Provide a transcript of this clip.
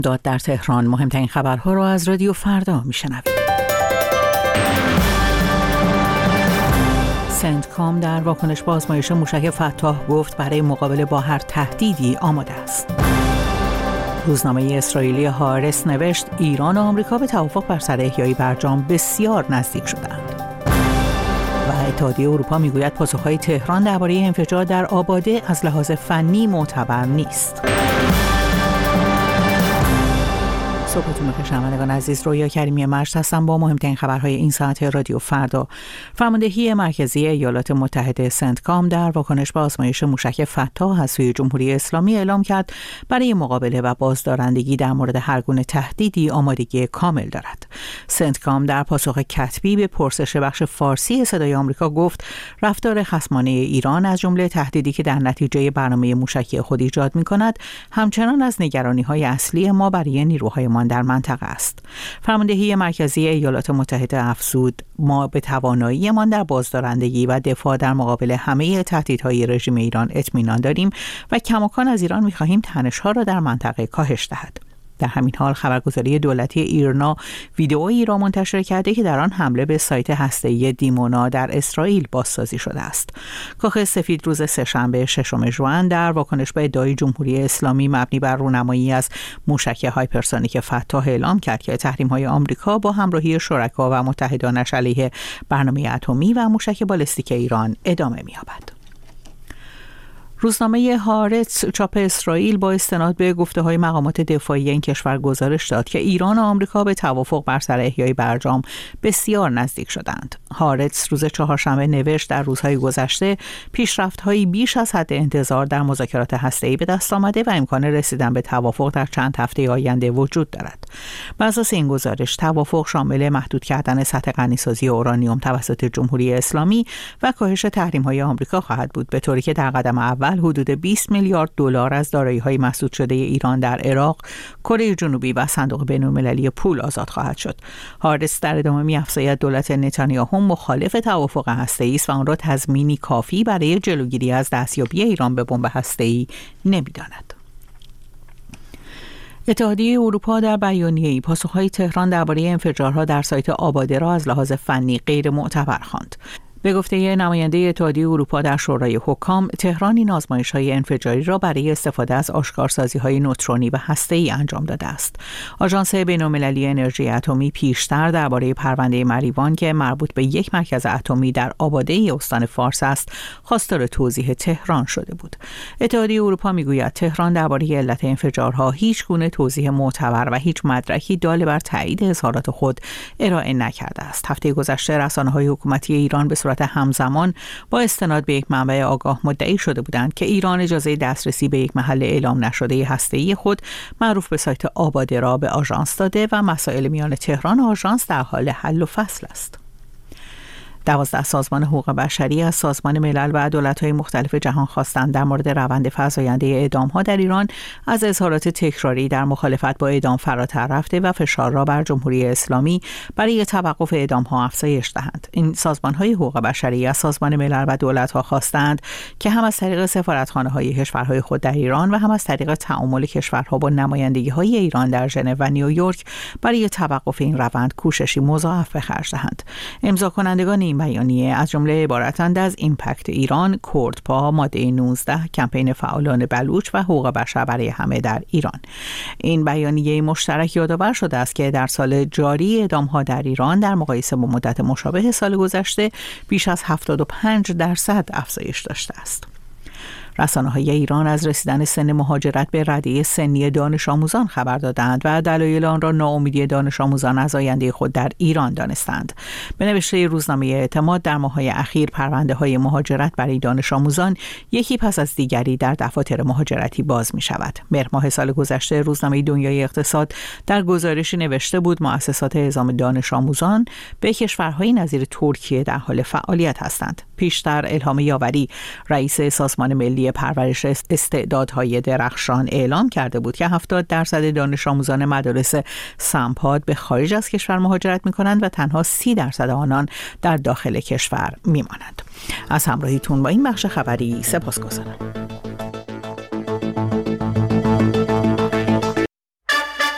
داد در تهران. مهمترین خبرها را از رادیو فردا میشنوید. سنتکام در واکنش به آزمایش موشک فتاح گفت برای مقابله با هر تهدیدی آماده است. روزنامه اسرائیلی هارس نوشت ایران و آمریکا به توافق بر سر احیای برجام بسیار نزدیک شدند. و اتحادیه اروپا میگوید پاسخهای تهران درباره انفجار در آباده از لحاظ فنی معتبر نیست. صبحتون بخیر شنوندگان عزیز، رویا کریمی مجد هستم با مهمترین خبرهای این ساعت رادیو فردا. فرماندهی مرکزی ایالات متحده سنتکام در واکنش به آزمایش موشک فتاح از سوی جمهوری اسلامی اعلام کرد برای مقابله و بازدارندگی در مورد هر گونه تهدیدی آمادگی کامل دارد. سنتکام در پاسخ کتبی به پرسش بخش فارسی صدای آمریکا گفت رفتار خصمانه ایران از جمله تهدیدی که در نتیجه برنامه موشکی خود ایجاد می‌کند همچنان از نگرانی‌های اصلی ما برای نیروهای در منطقه است. فرماندهی مرکزی ایالات متحده افزود ما به توانایی‌مان در بازدارندگی و دفاع در مقابل همه تهدیدهای رژیم ایران اطمینان داریم و کماکان از ایران می‌خواهیم تنش‌ها را در منطقه کاهش دهد. در همین حال خبرگزاری دولتی ایرنا ویدئویی را منتشر کرده که در آن حمله به سایت هسته‌ای دیمونا در اسرائیل بازسازی شده است. کاخ سفید روز سه‌شنبه 6 ژوئن در واکنش به ادعای جمهوری اسلامی مبنی بر رونمایی از موشک هایپرسونیک فتاح اعلام کرد که تحریم‌های آمریکا با همراهی شرکا و متحدانش علیه برنامه اتمی و موشک بالستیک ایران ادامه می‌یابد. روزنامه هارتس چاپ اسرائیل با استناد به گفته‌های مقامات دفاعی این کشور گزارش داد که ایران و آمریکا به توافق بر سر احیای برجام بسیار نزدیک شدند. هارتس روز چهارشنبه نوشت در روزهای گذشته پیشرفت‌هایی بیش از حد انتظار در مذاکرات هسته‌ای به دست آمده و امکان رسیدن به توافق در چند هفته آینده وجود دارد. بر اساس این گزارش توافق شامل محدود کردن سطح غنیسازی اورانیوم توسط جمهوری اسلامی و کاهش تحریم‌های آمریکا خواهد بود، به طوری که در قدم اول حدود 20 میلیارد دلار از دارایی‌های مسدود شده ایران در عراق، کره جنوبی و صندوق بین‌المللی پول آزاد خواهد شد. هارتس در ادامه می‌افزاید دولت نتانیاهو مخالف توافق هسته‌ای است و آن را تضمینی کافی برای جلوگیری از دستیابی ایران به بمب هسته‌ای نمی‌داند. اتحادیه اروپا در بیانیه‌ای پاسخ‌های تهران درباره انفجارها در سایت آباده را از لحاظ فنی غیر معتبر خواند. به گفته نماینده اتحادیه اروپا در شورای حکام، تهران این آزمایش‌های انفجاری را برای استفاده از آشکارسازی‌های نوترونی و هسته‌ای انجام داده است. آژانس بین‌المللی انرژی اتمی پیشتر درباره پرونده مریوان که مربوط به یک مرکز اتمی در آباده استان فارس است، خواستار توضیح تهران شده بود. اتحادیه اروپا می‌گوید تهران درباره علت انفجارها هیچ گونه توضیح معتبر و هیچ مدرکی دال بر تایید اظهارات خود ارائه نکرده است. هفته گذشته رسانه‌های حکومتی ایران به همزمان با استناد به یک منبع آگاه مدعی شده بودند که ایران اجازه دسترسی به یک محل اعلام نشده هسته‌ای خود معروف به سایت آباده را به آژانس داده و مسائل میان تهران و آژانس در حال حل و فصل است. 12 سازمان حقوق بشری از سازمان ملل و دولت‌های مختلف جهان خواستند در مورد روند فزاینده اعدام‌ها در ایران از اظهارات تکراری در مخالفت با اعدام فراتر رفته و فشار را بر جمهوری اسلامی برای توقف اعدام‌ها افزایش دهند. این سازمان‌های حقوق بشری از سازمان ملل و دولت‌ها خواستند که هم از طریق سفارتخانه‌های کشورهای خود در ایران و هم از طریق تعامل کشورها با نمایندگی‌های ایران در ژنو و نیویورک برای توقف این روند کوششی مضاعف به خرج دهند. امضا کنندگان این بیانیه از جمله عبارتند از ایمپکت ایران، کردپا، ماده 19، کمپین فعالان بلوچ و حقوق بشر برای همه در ایران. این بیانیه مشترک یادآور شده است که در سال جاری اعدام‌ها در ایران در مقایسه با مدت مشابه سال گذشته بیش از 75% افزایش داشته است. رسانه‌های ایران از رسیدن سن مهاجرت به رده سنی دانش آموزان خبر دادند و دلایل آن را ناامیدی دانش آموزان از آینده خود در ایران دانستند. به نوشته روزنامه اعتماد در ماه‌های اخیر پرونده‌های مهاجرت برای دانش آموزان یکی پس از دیگری در دفاتر مهاجرتی باز می‌شود. مهر ماه سال گذشته روزنامه دنیای اقتصاد در گزارشی نوشته بود مؤسسات اعزام دانش آموزان به کشورهای نظیر ترکیه در حال فعالیت هستند. پیشتر الهام یاوری رئیس سازمان ملی پرورش استعدادهای درخشان اعلام کرده بود که 70% دانش آموزان مدارس سمپاد به خارج از کشور مهاجرت می‌کنند و تنها 30% آنان در داخل کشور می‌مانند. از همراهیتون با این بخش خبری سپاسگزارم.